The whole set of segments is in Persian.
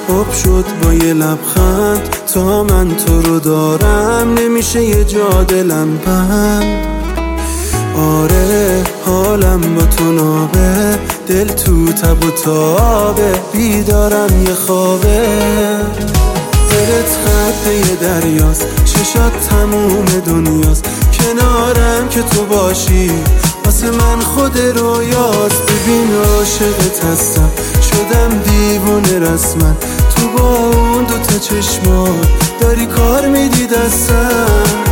آب شد با یه لبخند. تا من تو رو دارم نمیشه یه جا دلم بند. آره حالم با تو نابه، دل تو تب و تابه، بیدارم یه خوابه. دلت خط یه دریاست، چشات تموم دنیاست، کنارم که تو باشی واسه من خود رویاست. ببین عاشقت هستم، شدم دیوونه رسما، تو با اون دوتا چشمات داری کار میدی دستم.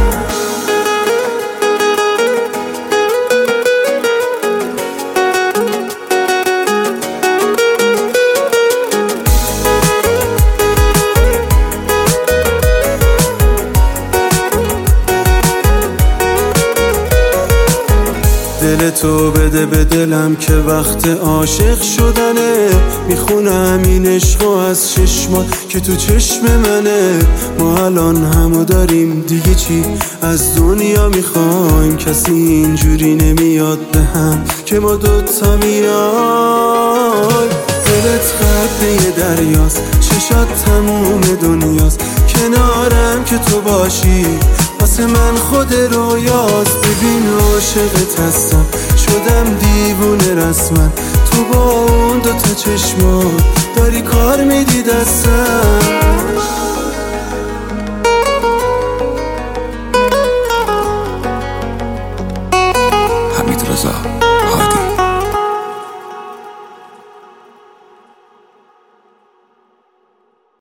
دل تو بده به دلم که وقت عاشق شدنه. میخونم این عشقو از چشمات که تو چشم منه. ما الان همو داریم دیگه چی از دنیا میخوایم؟ کسی اینجوری نمیاد به هم که ما دوتا میایم. دلت خط یه دریاست، چشات تموم دنیاست، کنارم که تو باشی واسه من خود رویاست. ببین عاشقت هستم، شدم دیوونه رسما، تو با اون دوتا چشمات داری کار میدی دستم.